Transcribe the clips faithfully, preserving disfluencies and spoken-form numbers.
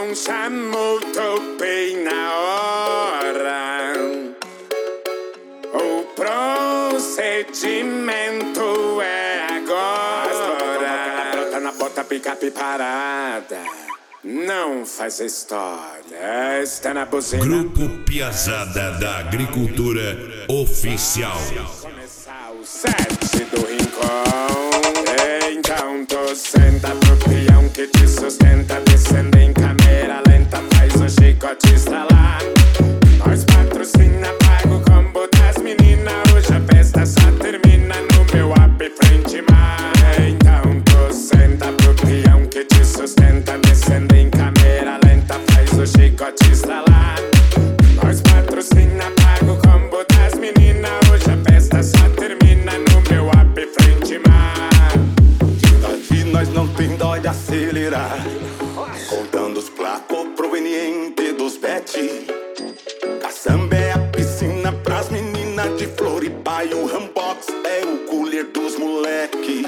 Rincon chamou, topei na hora. O procedimento é agora. Brota na bota, picape parada. Não faz história, está na buzina. Grupo Piazada da Agricultura Oficial. Começar o set do Rincon. Então tu senta pro peão que te sustenta. Descendo em câmera lenta, faz o chicote estralar. Nós patrocina, paga o combo das meninas. Hoje a festa só termina no meu app frente mar. Então tu senta pro peão que te sustenta. Descendo em câmera lenta, faz o chicote estralar. Nós patrocina, paga o combo das meninas. Hoje a festa só termina no meu app frente mar. Daqui nós não tem dó de acelerar, contando os placos provenientes dos bet. Caçamba é a piscina pras meninas de Floripa e o Rambox é o cooler dos moleque.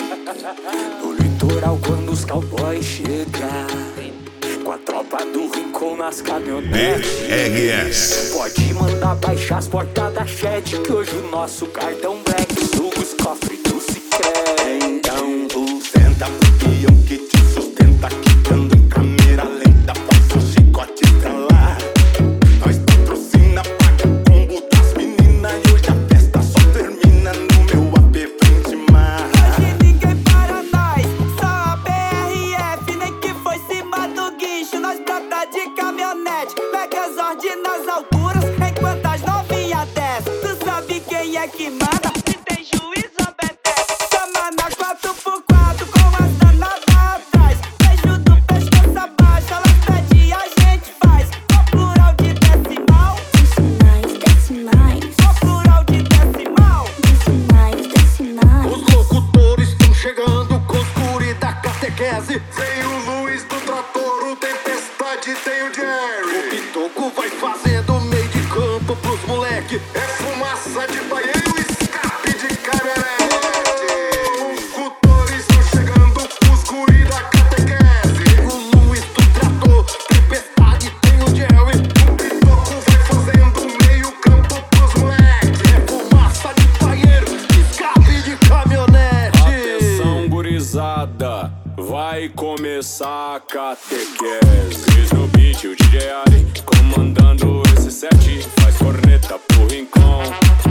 No litoral quando os cowboys chegam, com a tropa do Rincon nas caminhonetes. B R S. Pode mandar baixar as portas da chat, que hoje o nosso cartão black suga os cofres do Sicredi. Então tu senta pro peão que te sustenta, quicando em câmera lenta, faz o chicote estralar. Nós patrocina, paga o combo das meninas e hoje a festa só termina no meu app frente mar. Hoje ninguém para nós, só a B R F, nem que foi cima do guincho. Nós trata de caminhonete, Megazord nas alturas, enquanto as novinhas descem. Tu sabe quem é que manda? Se tem juízo, obedece. Chama na quatro por quatro com as danadas atrás. Beijo do pescoço abaixo, elas pedem e a gente faz. O plural de decimal, Decimais, decimais, o plural de decimal. decimais, decimais. Os locutores estão chegando com os guri da catequese. Tem o Luiz do trator, o Tempestade, tem o Jerry. O Pitoco vai fazendo meio de campo pros moleque. É fumaça de banheiro, escape de caminhonete. Os locutores estão chegando com os guri da catequese. Tem o Luiz do trator, Tempestade, tem o Jerry. O Pitoco vai fazendo meio campo pros moleque. É fumaça de banheiro, escape de caminhonete. Atenção, gurizada, vai começar a catequese. Cris no beat, o D J Ali comandando esse set. Faz corneta pro Rincon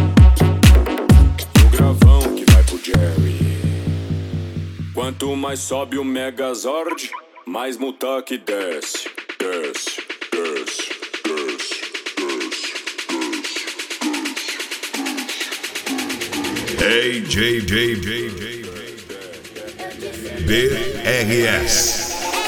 e o gravão que vai pro Jerry. Quanto mais sobe o Megazord, mais Mutaki desce. Desce, desce, desce, desce, desce. A J J J J B R S.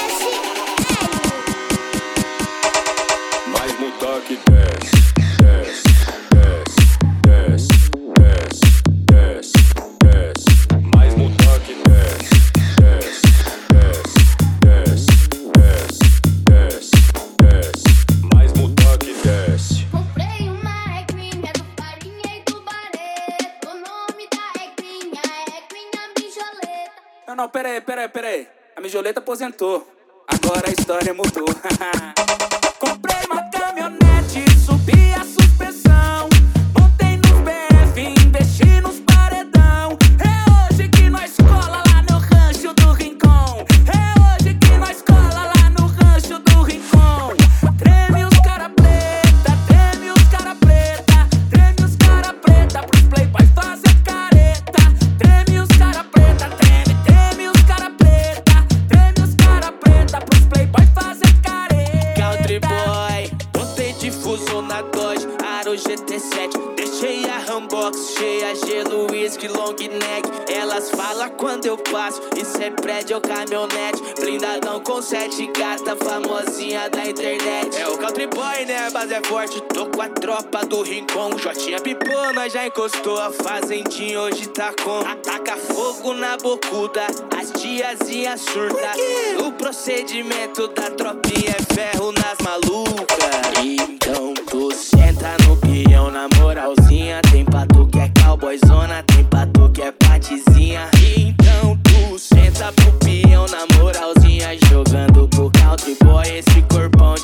Mais Mutaki desce, desce, desce, desce, desce, desce, desce. Mais Mutaki desce, desce, desce, desce, desce, desce, desce. Mais Mutaki desce. Comprei uma ecrinha do Farinha e do Barreto. O nome da ecrinha é ecrinha mijoleta. Não, não, pera aí, pera aí, pera aí. A mijoleta aposentou. Agora a história mudou. Comprei uma caminhonete, subi a suspensão. Montei nos B F, investi nos paredão. É hoje que nós cola lá no rancho do Rincon. É hoje que nós cola lá no rancho do Rincon. Treme os cara preta, treme os cara preta. Treme os cara preta pros playboys fazer careta. Treme os cara preta, treme, treme os cara preta. Treme os cara preta pros playboys fazer careta. Country boy, botei difuso na Dodge, Aro G T sete. Deixei a Rambox cheia, gelo, whisky, long neck. Elas falam quando eu passo, isso é prédio ou caminhonete. Blindadão com sete gata, famosinha da internet. É o Country boy, né? A base é forte, tô com a tropa do Rincon. Jotinha pipou, nós já encostou. A fazendinha hoje tá com. Ataca fogo na bocuda, as tiazinhas surta. O procedimento da tropinha é ferro nas malucas. Então tu senta no peão na moralzinha. Tem pra tu que é cowboyzona, tem pra tu que é patizinha. Então tu senta pro peão na moralzinha, jogando pro country boy esse corpão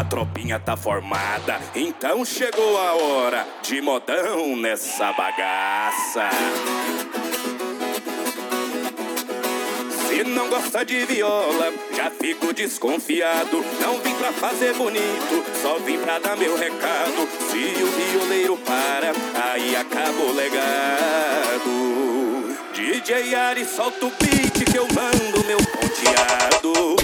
A tropinha tá formada, então chegou a hora de modão nessa bagaça. Se não gosta de viola, já fico desconfiado. Não vim pra fazer bonito, só vim pra dar meu recado. Se o violeiro para, aí acaba o legado. D J Ari, solta o beat que eu mando meu ponteado.